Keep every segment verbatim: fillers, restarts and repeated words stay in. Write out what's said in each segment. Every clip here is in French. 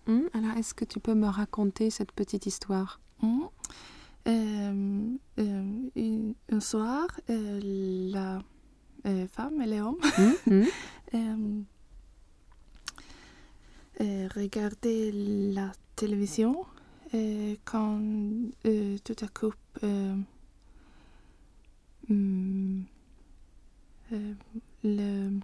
Mmh. Alors, est-ce que tu peux me raconter cette petite histoire? Mmh. Euh, euh, une- un soir, euh, la euh, femme et l'homme Mmh. Mmh. euh, euh, regardaient la télévision euh, quand euh, tout à coup euh, hmm, euh, le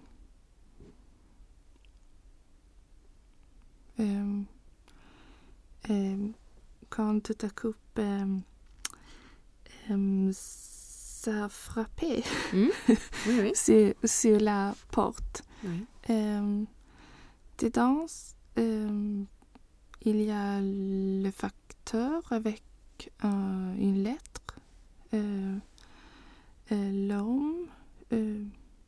euh, euh, quand tout à coup euh, euh, ça frappait Mmh. Oui, oui. sur, sur la porte. Oui. Euh, dedans, euh, il y a le facteur avec euh, une lettre. Euh, euh, l'homme euh,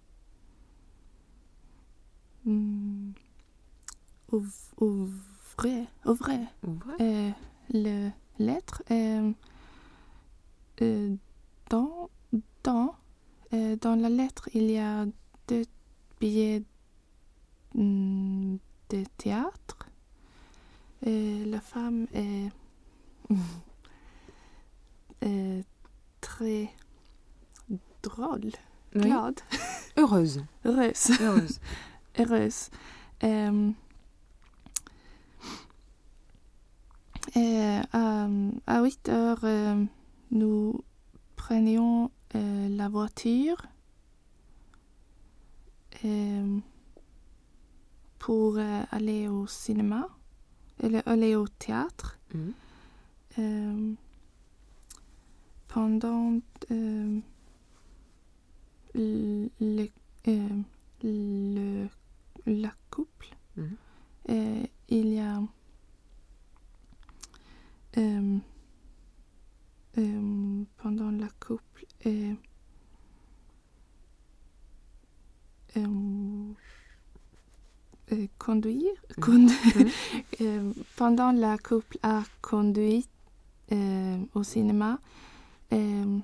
hmm, ouv- ouvrait, ouvrait Ouvre. euh, la lettre. Euh, euh, dans, dans, euh, dans la lettre, il y a deux billets hmm, de théâtre. Et la femme est euh, très drôle, Oui. glad, Heureuse. heureuse, Heureuse. heureuse. Euh, et à, à huit heures, euh, nous prenions euh, la voiture euh, pour euh, aller au cinéma, aller, aller au théâtre. Mmh. Euh, pendant euh, le, le, euh, le- la couple, Mmh. euh, il y a euh, euh, pendant la couple euh, euh, euh, conduire Mmh. condu- Mmh. euh, pendant la couple a conduit euh, au cinéma. euh,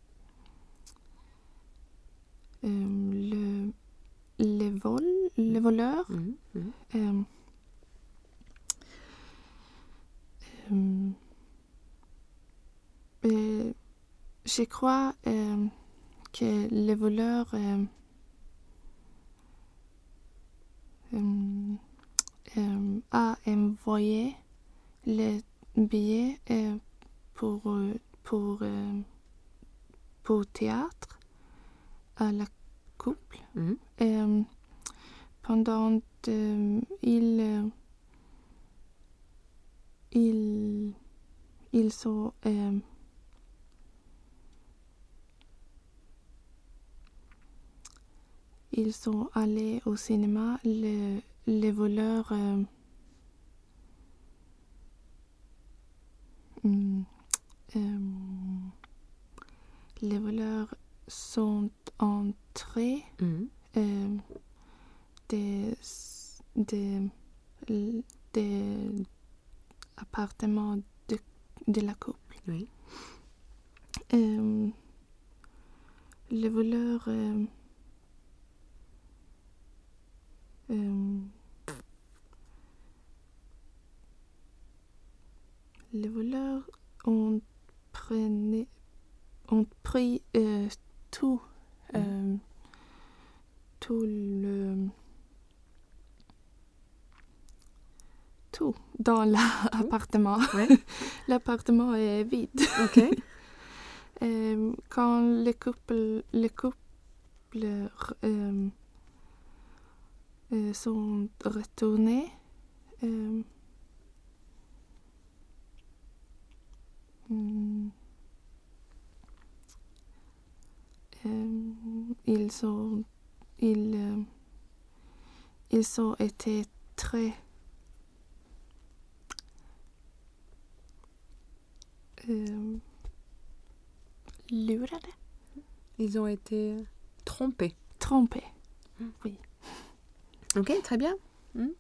euh, le les vols, les voleurs Mmh. Mmh. euh, euh, euh, je crois euh, que les voleurs euh, euh, euh, a envoyé les billets euh, pour euh, pour euh, pour théâtre à la couple. Mmh. Euh, pendant euh, il euh, il ils sont euh, ils sont allés au cinéma. Le, les voleurs euh, hmm, euh, les voleurs sont entrés Mmh. euh, des des des appartements de, de la couple. Oui. Euh, les voleurs euh, euh, les voleurs ont prenez, ont pris euh, tout euh, tout le tout dans l'appartement. Ouais. L'appartement est vide. Ok. Euh, quand le couple le couple euh, euh, sont retournés, euh, hmm, euh, ils ont ils euh, ils ont été très euh, lurade, Ils ont été trompés. trompés. Ok, très bien. Mmh.